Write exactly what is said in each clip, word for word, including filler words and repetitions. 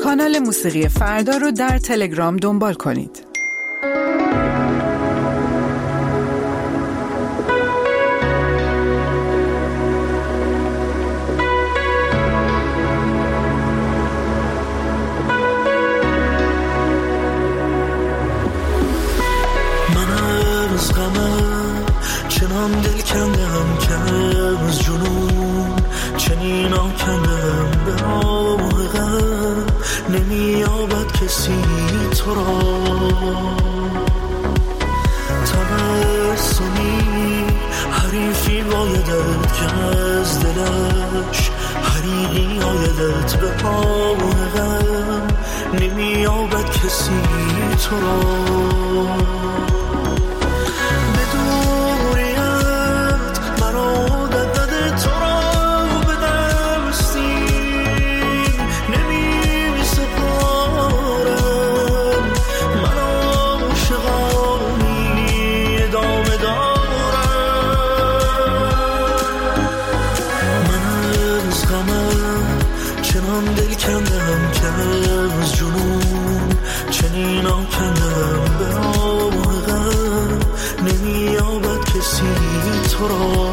کانال موسیقی فردا رو در تلگرام دنبال کنید. چنان دل کندم که از جنون چنین آکندم به آه غم نمیابد کسی تو را تبسمی حریفی بایدت که از دلش حریقی آیدت به آه غم نمیابد کسی تو را کندم که از جنون چنین آکندم به آه غم نمیابد کسی تو را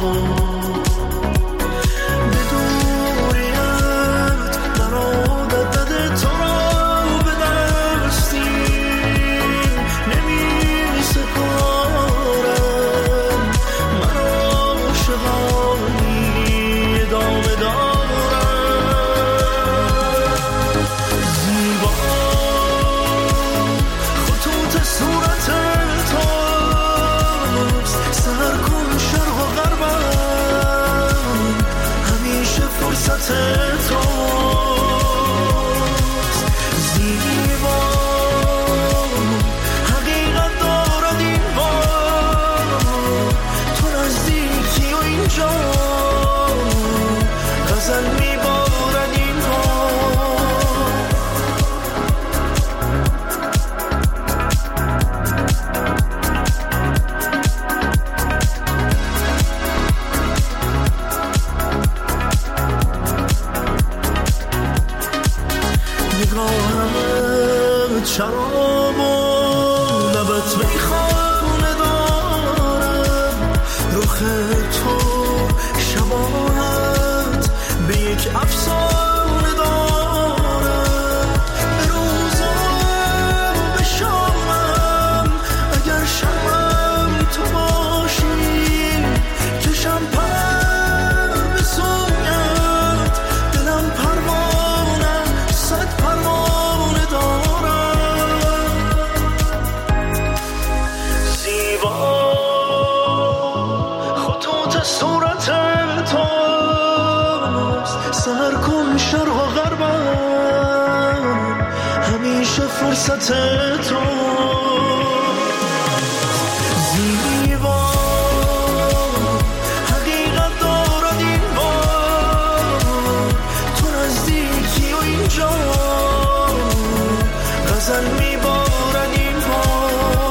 شراب و لبت میخانه دارم رخ تو شباهت به یک افسانه دارم به روزم و به شامم اگر شبم تو باشی کشم پر به سویت دلم پروانه صد پروانه دارم صورت توست سر کن شرق و غربم همیشه فرصت تو زیبا حقیقت دارد این بار تو نزدیکی و اینجا غزل میبارد این بار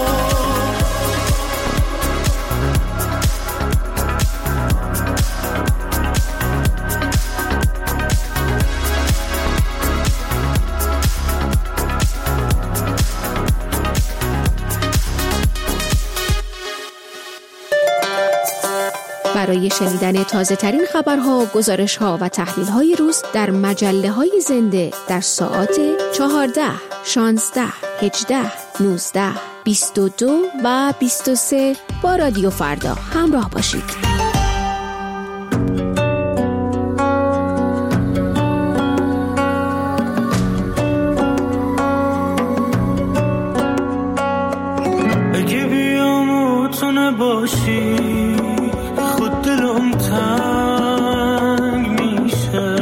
برای شنیدن تازه ترین خبرها، گزارش‌ها و تحلیل‌های روز در مجله‌های زنده در ساعات چهارده، شانزده، هجده، نوزده، بیست و دو و بیست و سه با رادیو فردا همراه باشید. اگه بیاموتونه باشی خود دلم تنگ میشه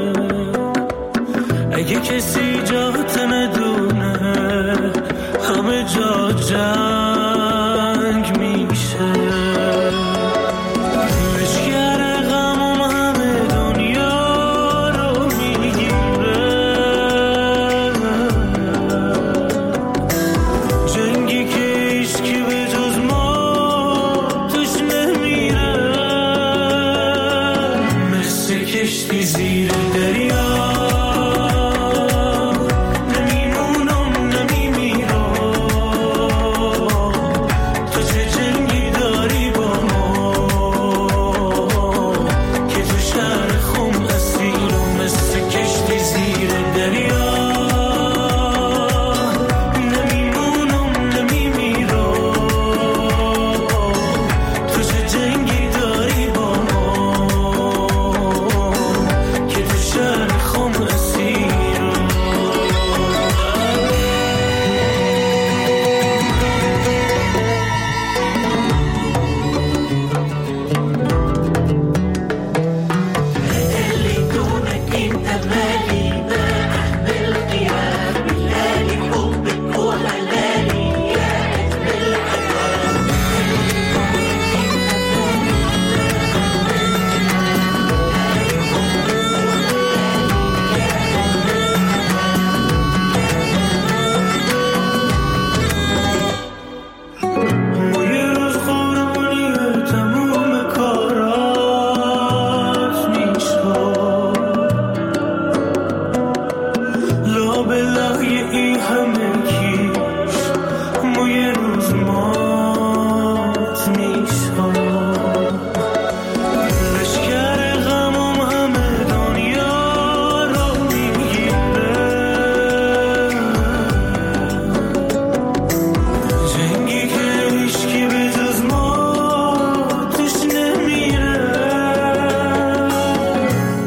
اگه کسی جات ندونه همه جا جنگ میشه مشکر غمم همه دنیا رو میگیره جنگی که هیچکی به جز ما توش نمیره مثل کشتی زیر دریا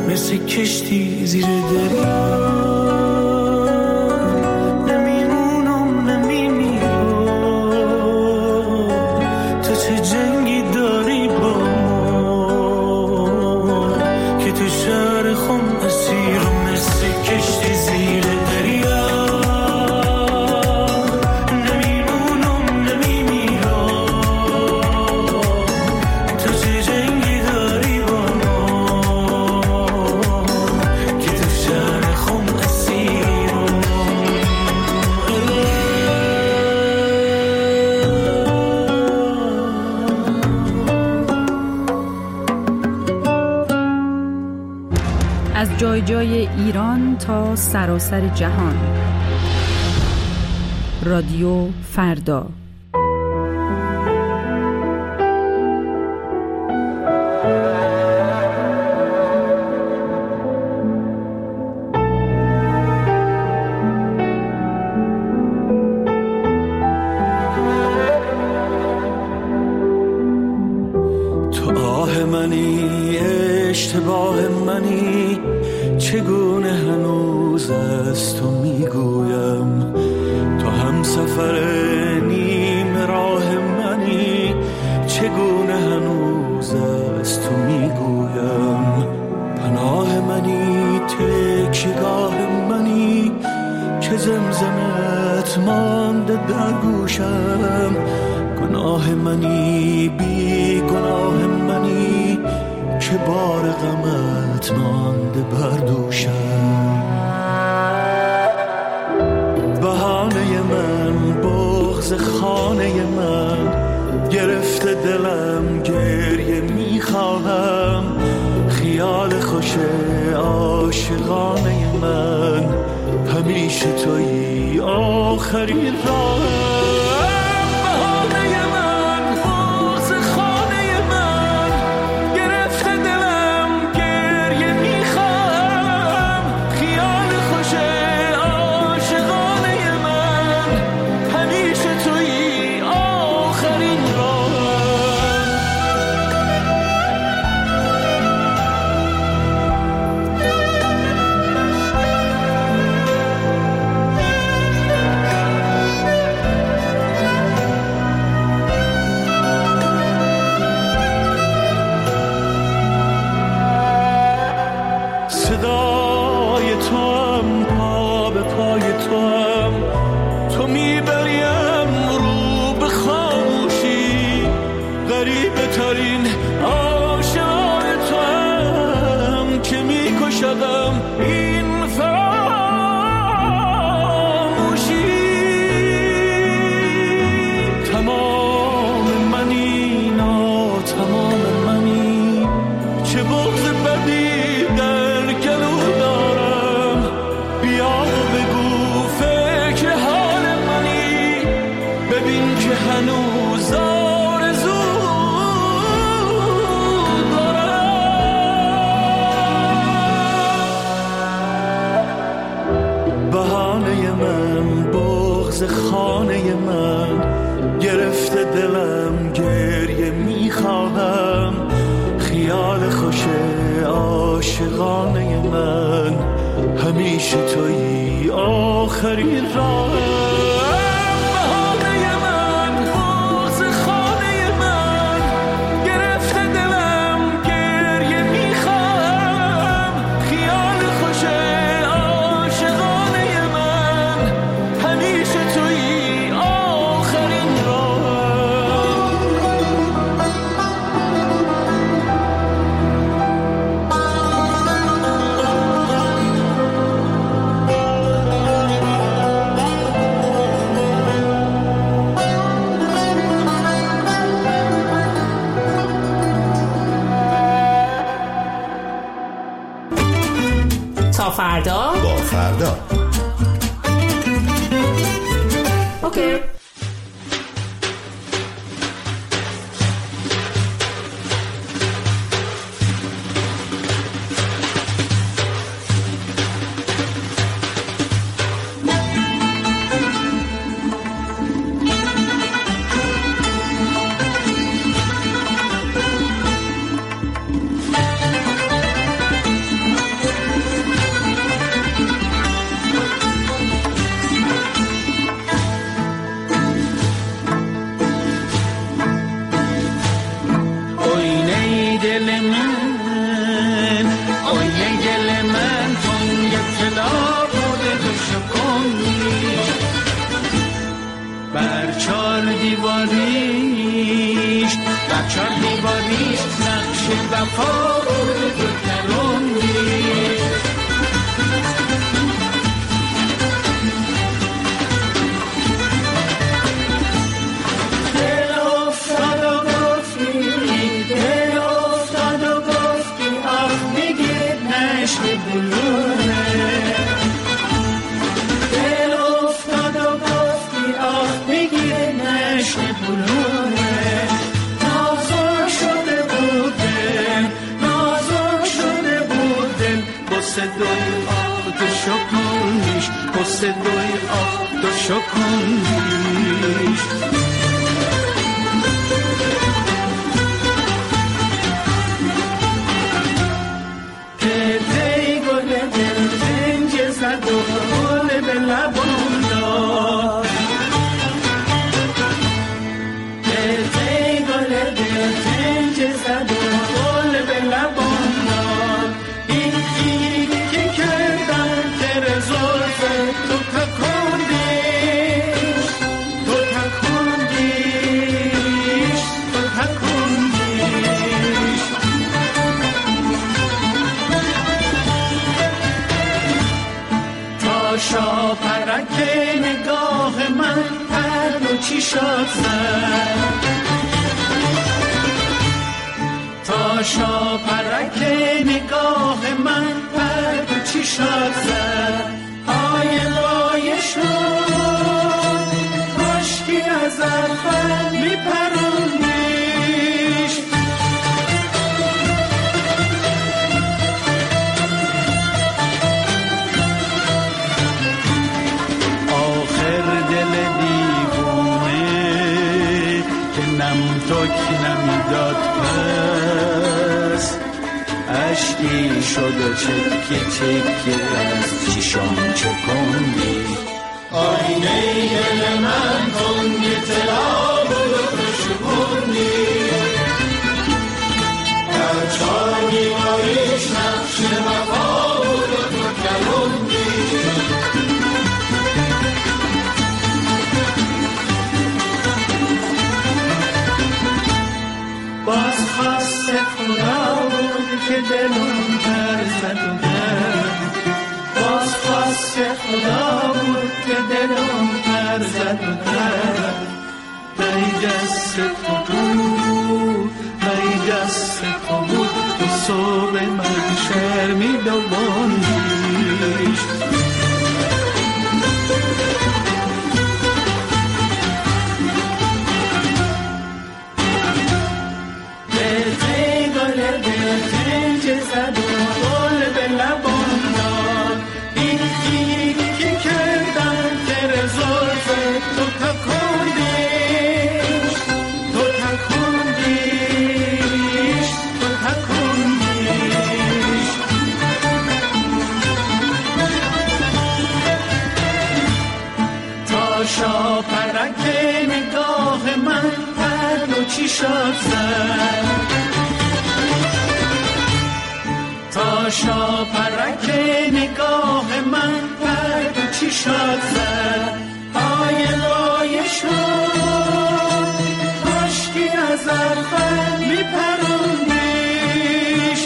مثل کشتی زیر دریا جای جای ایران تا سراسر جهان. رادیو فردا. تو آه منی، اشتباه منی، چگونه هنوز از تو میگویم. تو هم سفر نیم راه منی، چگونه هنوز از تو میگویم. پناه منی، تکیه‌گاه منی، که زمزمت مانده در گوشم. گناه منی، بی گناه منی، که بار غمت مانده بر دوشم. بهانه من، بغض خانه من، گرفته دلم گریه میخواهم. خیال خوش عاشقانه من، همیشه تویی آخرین راهم. خانه من، گرفته دلم گریه میخواهم. خیال خوش عاشقانه من، همیشه تویی آخرین راهم. تا فردا با فردا. اوکی. مشت بلوره دل افتاد و گفتی آه بگیره مشت بلوره نازک شده بودن نازک شده بودن بسه دوی آه دو شکونیش بسه دوی آه دو شکونیش گل به لبم داد تی گل دل تنج زد و گل به لبم داد این گیری که کردم تر زلف تو تکندیش تو تکندیش تو تکندیش شاپرک نگاه من پر و چیشات زد تا شاپرک نگاه من پر و چیشات زد آیه لایه شد کاشکی از اول میپروندیش تک نمیداد پس عشقی شد و چکه چکه از چیشان چکندی آینه دل من تنگ طلا بود و خوشبوندی در چار دیواریش نقش وفا بود و تو کلوندی باز خواست خدا بود که دلم پر زد و گرد باز خواست خدا بود که دلم پر زد و گرد ای دست تو بود ای دست تو بود تو صبح محشر می دووندیش زد و گل به لبم داد این گیری که کردم تر زلف تو تکندیش تو تکندیش تو تکندیش تا شاپرک نگاه من پر و چیشات زد تا شاپرک نگاه من پر و چیشات زد آیه لایه شد کاشکی از اول میپروندیش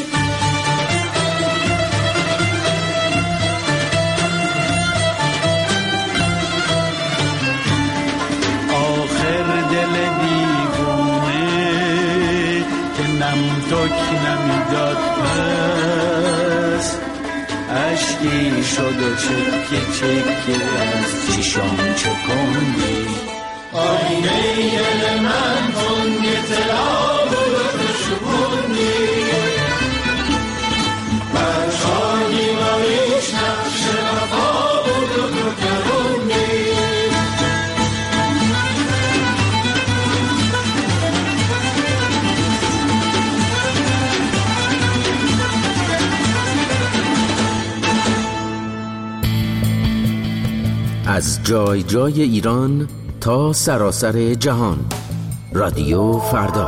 آخر دل دیوونه که نم تک نمیداد پس عشقی شد و چکه چکه از چیشان چکندی آینه دل من تنگ طلا بود و خوشبوندی بر چار دیواریش نقش وفا بود و تو کلوندی از جای جای ایران تا سراسر جهان رادیو فردا.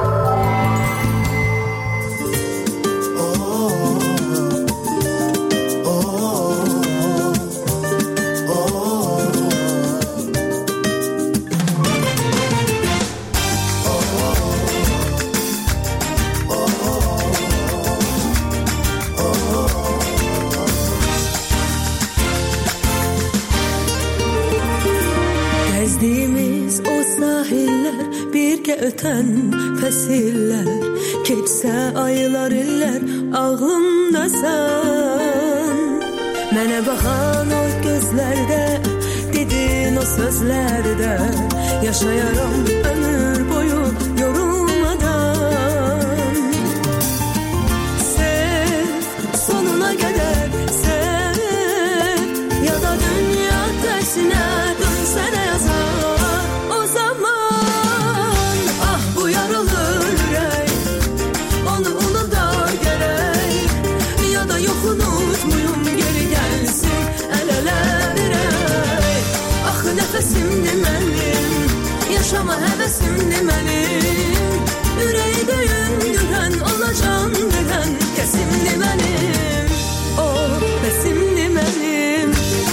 Öten fəsirlər keçsə aylar illər ağlımdasan Mənə baxan o gözlərdə, dedin o sözlərdə, yaşayaram ömür boyu yorulmadan. Sev, sonuna qədər sev, ya da dünya tersine dönsene yazar. O zaman ah bu yaralı yürek, onu unuda gerek, ya da yok unutmuyum geri gelsin el ele verek. Ah nefesimdi benim, yaşama hevesimdi benim, yüreği döyündüren ona can veren kesimdi benim, o besimdi benim.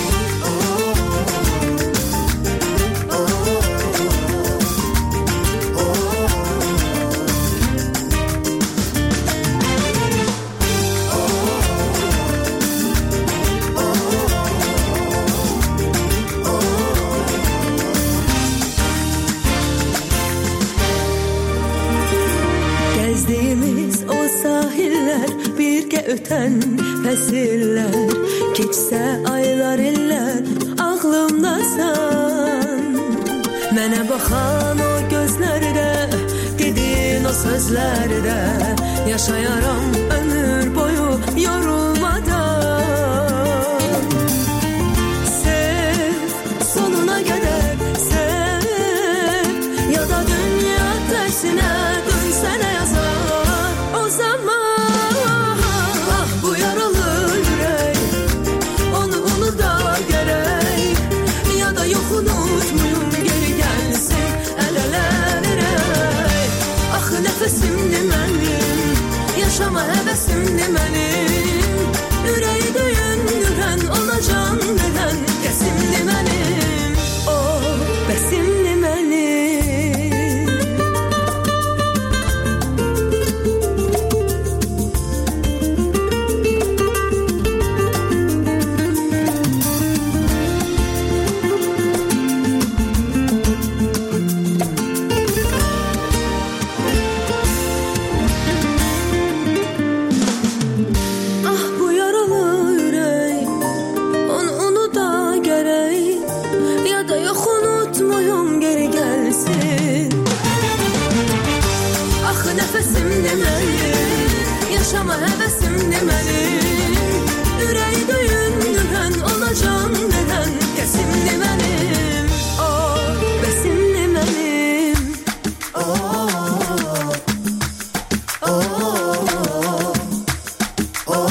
Gezdiğimiz o sahiller, birge öten fesiller, keçsə aylar iller, ağlımdasan. Mənə baxan o gözlərdə, dedin o sözlərdə, yaşayaram ömür boyu yorulmadan. Sev, sonuna qədər sev, ya da dünya tersine dönsene yazar. O zaman ah bu yaralı yürek, onu unuda gerek, ya da yok unutmuyum geri gelsin el ele verek. Ah nefesimdi benim, yaşama hevesimdi benim, yüreği döyündüren ona can veren kesimdi benim, o besimdi benim. Ah bu yaralı yürek, onu unuda gerek, ya da yok unutmuyum geri gelsin. Ah nefesimdi benim, yaşama hevesimdi benim, yüreği döyündüren ona can veren kesimdi benim, o besimdi benim. Oh, oh, oh, oh.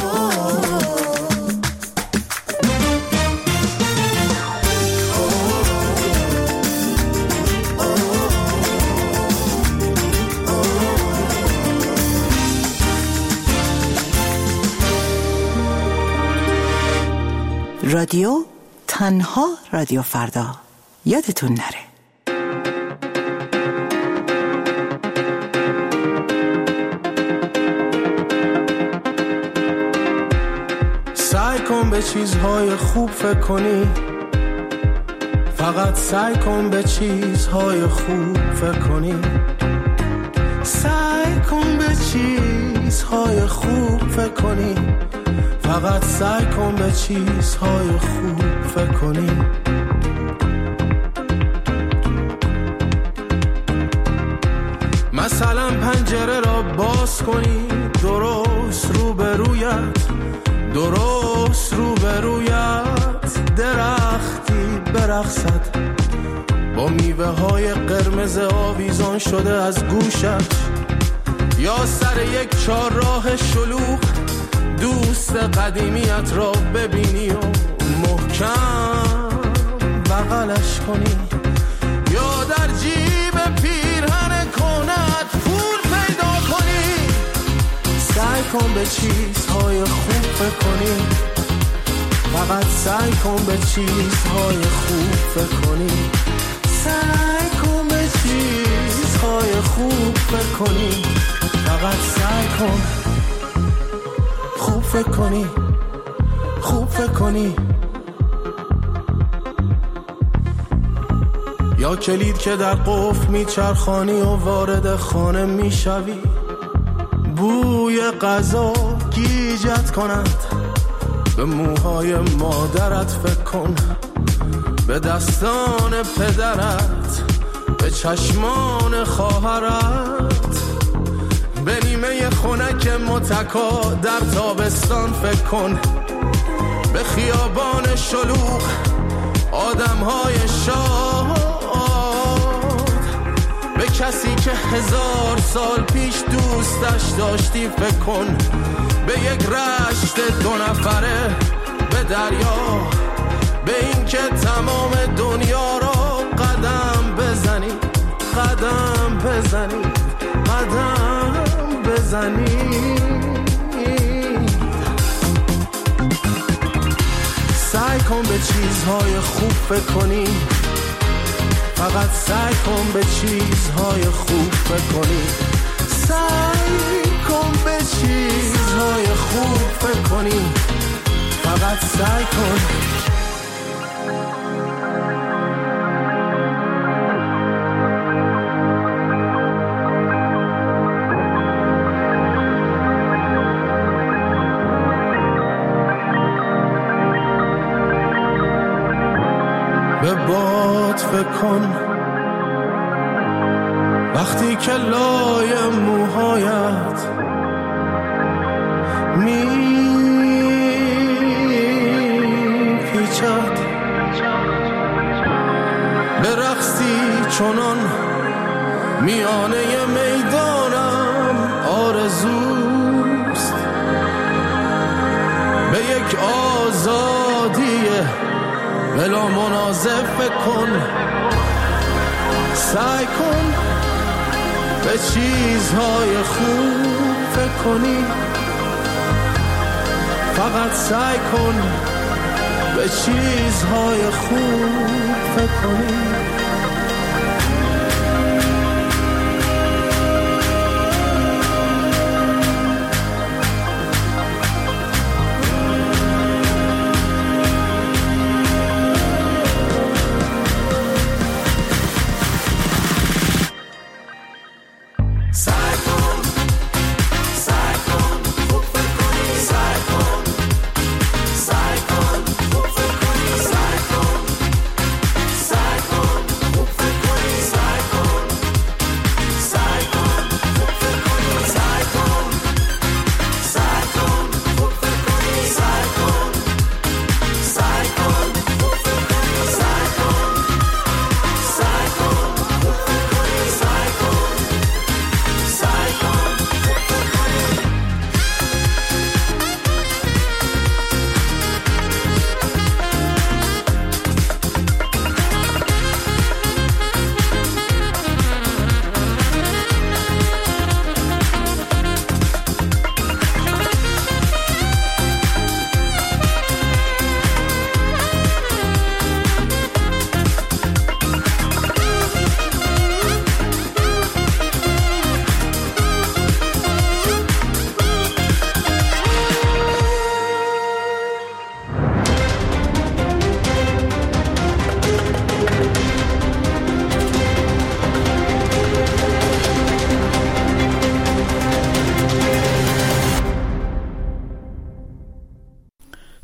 رادیو تنها رادیو فردا، یادتون نره. سعی کن به چیزهای خوب فکر کنی، فقط سعی کن به چیزهای خوب فکر کنی، سعی کن به چیزهای خوب فکر کنی، فقط سعی کن به چیزهای خوب فکر کنی. مثلا پنجره را باز کنی، درست روبرویت، درست روبرویت درختی برقصد، با میوه های قرمز آویزان شده از گوشت، یا سر یک چهارراه شلوغ دوست قدیمیت را ببینی و محکم بغلش کنی، یا در جیب پیرهن کهنه‌ات پول پیدا کنی. سعی کن به چیزهای خوب فکر کنی، فقط سعی کن به چیزهای خوب فکر کنی، سعی کن به چیزهای خوب فکر کنی، فقط سعی کن خوب فکر کنی، خوب فکر کنی. یا کلید که در قفل میچرخانی و وارد خانه میشوی، بوی غذا گیجت کند، به موهای مادرت فکر کن، به دستان پدرت، به چشمان خواهرت، به نیمه خنک متکا در تابستان فکر کن، به خیابان شلوغ آدمهای شاد، به کسی که هزار سال پیش دوستش داشتی فکر کن، به یک رشت دو نفره، به دریا، به این که تمام دنیا را قدم بزنی، قدم بزنی، قدم بزنی. سعی کن به چیزهای خوب فکر کنی، فقط سعی کن به چیزهای خوب فکر کنی، سعی کن به چیزهای خوب فکر کنی، فقط سعی کن. به باد فکر کن وقتی که لای موهایت می پیچد، به رقصی چنان میانه میدانم آرزوست، به یک آزادی بلا منازع فکر کن، سعی کن به چیزهای خوب فکر کنی، فقط سعی کن به چیزهای خوب فکر کنی.